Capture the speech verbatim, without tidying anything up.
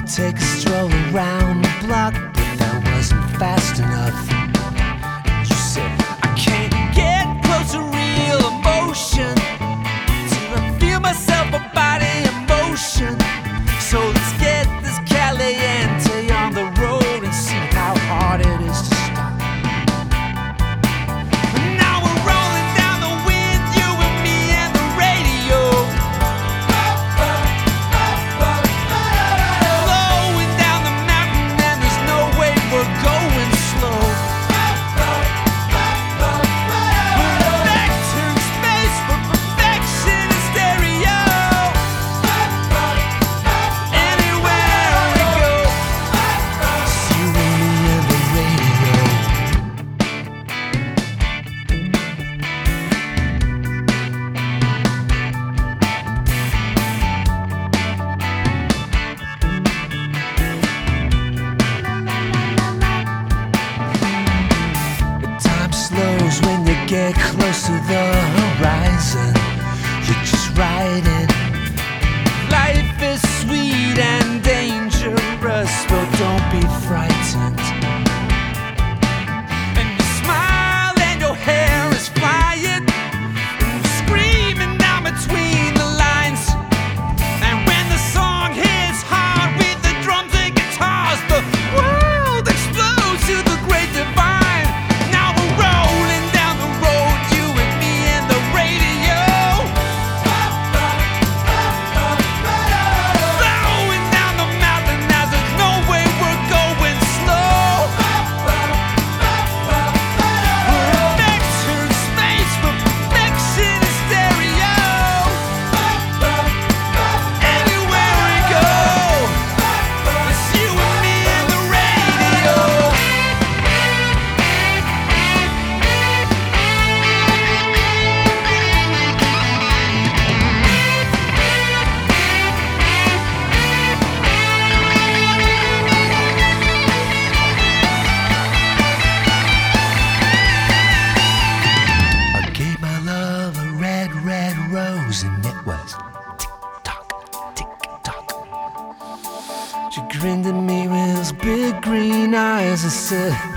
take a stroll around the block, but that wasn't fast enough. You said, I can't get close to real emotion till I feel myself a body in motion. So let's get this Caliente on the road and see how hard it is to stop. Now we're rolling down the wind, you and me and the radio. Blowing down the mountain and there's no way we're going slow. We're back to space for perfection in stereo. Anywhere we go, it's you and me and the radio. Time slows when you get close to the horizon. You're just riding. Life is sweet and dangerous, but don't be frightened. And you smile and your hair is flying, and you're screaming down between the lines. And when the song hits hard with the drums and guitars, the world explodes to the great divine. Now we're rolling down the road, you and me and the radio. Blowing down the mountain as there's no way we're going slow. We're back to space for perfection in stereo. Anywhere we go, it's you and me and the radio. I gave my love a red, red rose, and it was tick-tock, tick-tock. She grinned at me with those big green eyes and said,